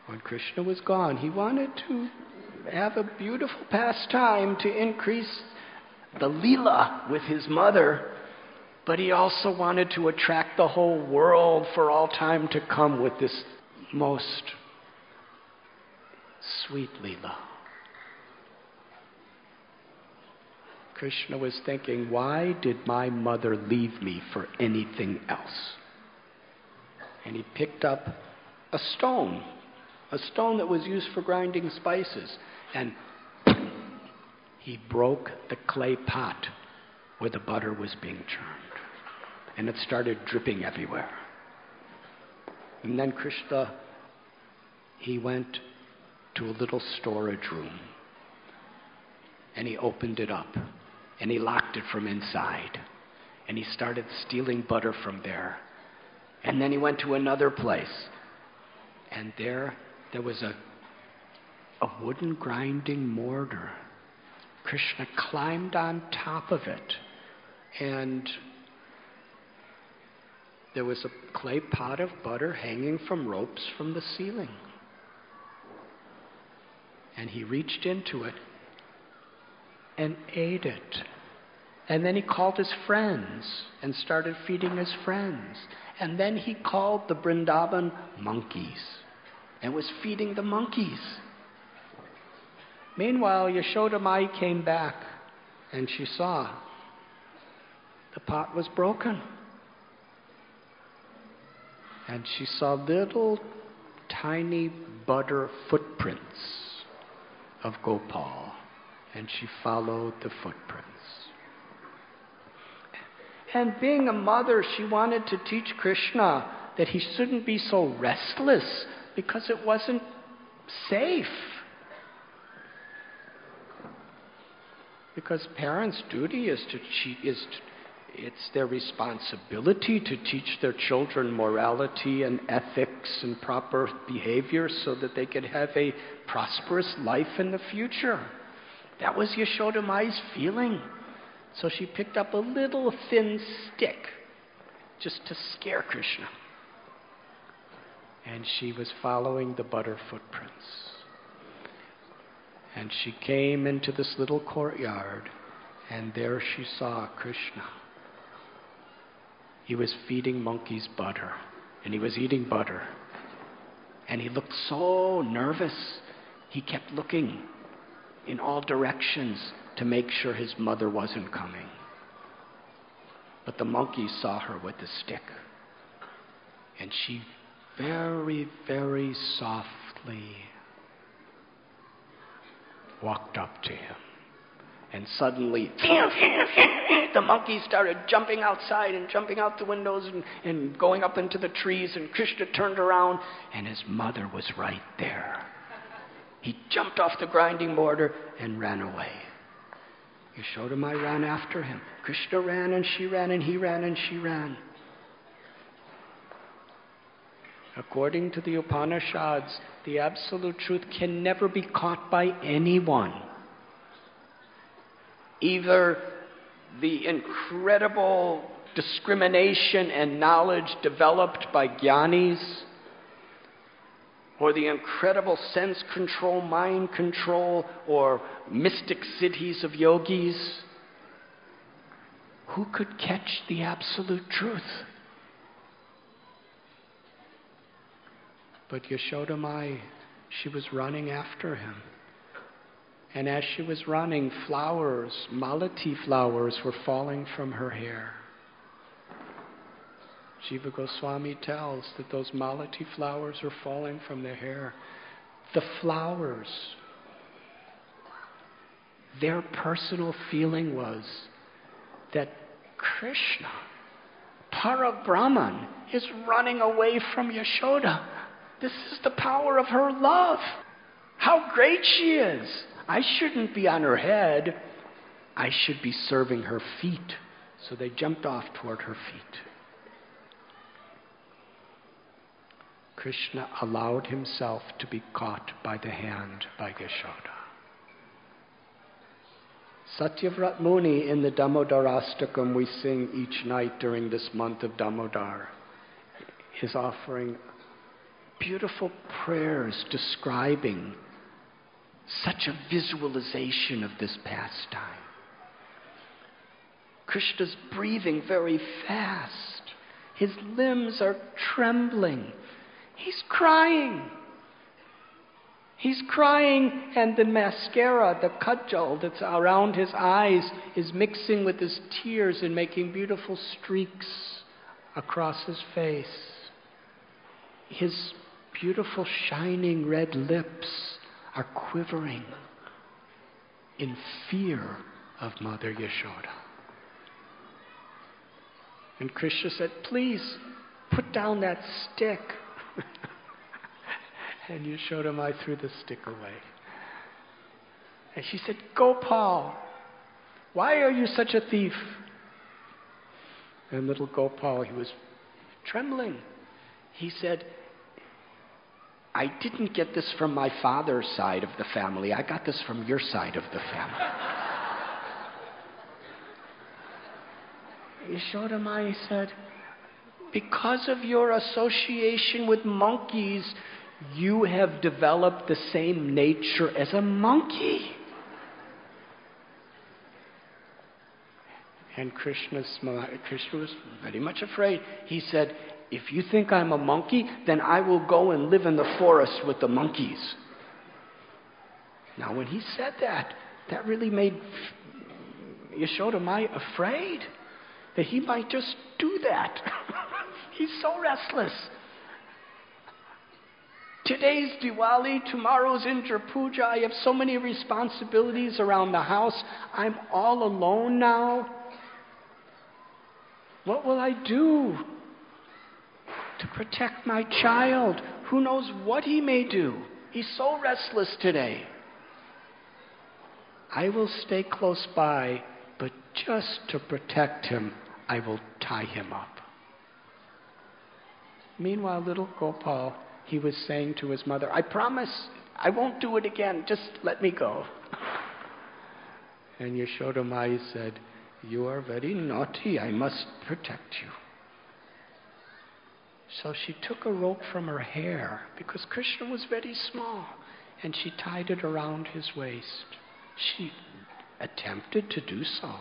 When Krishna was gone, he wanted to have a beautiful pastime to increase the Leela with his mother, but he also wanted to attract the whole world for all time to come with this most sweet Leela. Krishna was thinking, why did my mother leave me for anything else? And he picked up a stone that was used for grinding spices, and he broke the clay pot where the butter was being churned, and it started dripping everywhere. And then Krishna, he went to a little storage room, and he opened it up, and he locked it from inside, and he started stealing butter from there. And then he went to another place, and there was a wooden grinding mortar. Krishna climbed on top of it, and there was a clay pot of butter hanging from ropes from the ceiling. And he reached into it and ate it. And then he called his friends and started feeding his friends. And then he called the Vrindavan monkeys and was feeding the monkeys. Meanwhile, Yashoda Mai came back and she saw the pot was broken. And she saw little tiny butter footprints of Gopal. And she followed the footprints. And being a mother, she wanted to teach Krishna that he shouldn't be so restless because it wasn't safe. Because parents' duty is it's their responsibility to teach their children morality and ethics and proper behavior so that they could have a prosperous life in the future. That was Yashoda Mai's feeling. So she picked up a little thin stick just to scare Krishna. And she was following the butter footprints. And she came into this little courtyard, and there she saw Krishna. He was feeding monkeys butter, and he was eating butter. And he looked so nervous. He kept looking in all directions to make sure his mother wasn't coming. But the monkey saw her with the stick. And she very, very softly walked up to him. And suddenly, the monkey started jumping outside and jumping out the windows and going up into the trees. And Krishna turned around, and his mother was right there. He jumped off the grinding mortar and ran away. Yashoda Mai ran after him. Krishna ran and she ran and he ran and she ran. According to the Upanishads, the absolute truth can never be caught by anyone. Either the incredible discrimination and knowledge developed by jnanis, or the incredible sense control, mind control, or mystic siddhis of yogis. Who could catch the absolute truth? But Yashoda Mai, she was running after him. And as she was running, flowers, malati flowers, were falling from her hair. Jiva Goswami tells that those malati flowers are falling from their hair. The flowers, their personal feeling was that Krishna, Parabrahman, is running away from Yashoda. This is the power of her love. How great she is. I shouldn't be on her head. I should be serving her feet. So they jumped off toward her feet. Krishna allowed himself to be caught by the hand by Yashoda. Satyavrat Muni in the Damodarastakam we sing each night during this month of Damodar is offering beautiful prayers describing such a visualization of this pastime. Krishna's breathing very fast. His limbs are trembling. He's crying. He's crying, and the mascara, the kajal that's around his eyes, is mixing with his tears and making beautiful streaks across his face. His beautiful shining red lips are quivering in fear of Mother Yashoda. And Krishna said, "Please, put down that stick." And Yashoda Mai threw the stick away. And she said, "Gopal, why are you such a thief?" And little Gopal, he was trembling. He said, "I didn't get this from my father's side of the family. I got this from your side of the family." Yashoda Mai said, "Because of your association with monkeys, you have developed the same nature as a monkey." And Krishna was very much afraid. He said, "If you think I'm a monkey, then I will go and live in the forest with the monkeys." Now when he said that, that really made Yashoda Mai afraid that he might just do that. He's so restless. Today's Diwali, tomorrow's Indra Puja. I have so many responsibilities around the house. I'm all alone now. What will I do to protect my child? Who knows what he may do? He's so restless today. I will stay close by, but just to protect him, I will tie him up. Meanwhile, little Gopal, he was saying to his mother, "I promise I won't do it again. Just let me go." And Yashoda Mai said, "You are very naughty. I must protect you." So she took a rope from her hair, because Krishna was very small, and she tied it around his waist. She attempted to do so,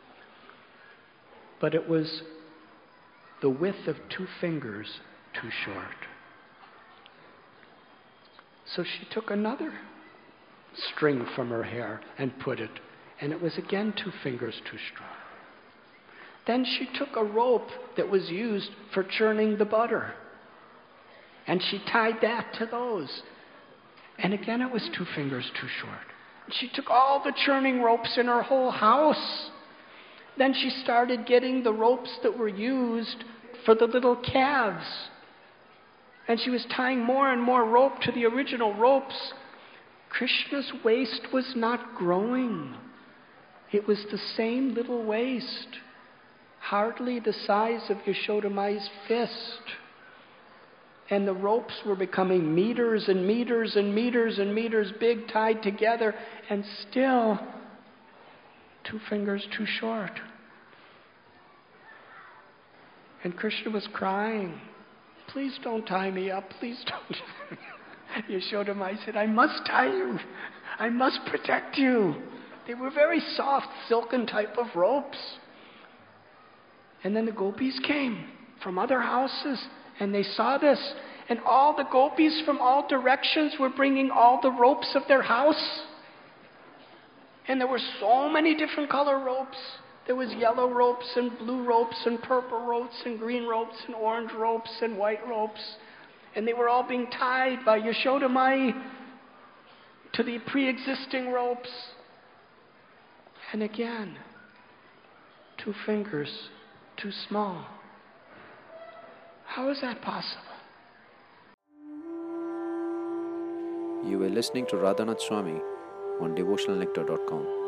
but it was the width of 2 fingers too short. So she took another string from her hair and put it, and it was again 2 fingers too strong. Then she took a rope that was used for churning the butter, and she tied that to those, and again it was 2 fingers too short. She took all the churning ropes in her whole house. Then she started getting the ropes that were used for the little calves. And she was tying more and more rope to the original ropes. Krishna's waist was not growing. It was the same little waist, hardly the size of Yashoda Mai's fist. And the ropes were becoming meters and meters and meters and meters big, tied together, and still 2 fingers too short. And Krishna was crying, "Please don't tie me up, please don't." Yashoda Mai said, "I must tie you. I must protect you." They were very soft, silken type of ropes. And then the gopis came from other houses, and they saw this. And all the gopis from all directions were bringing all the ropes of their house. And there were so many different color ropes. There was yellow ropes and blue ropes and purple ropes and green ropes and orange ropes and white ropes. And they were all being tied by Yashoda Mai to the pre-existing ropes. And again, 2 fingers too small. How is that possible? You were listening to Radhanath Swami on devotionalnectar.com.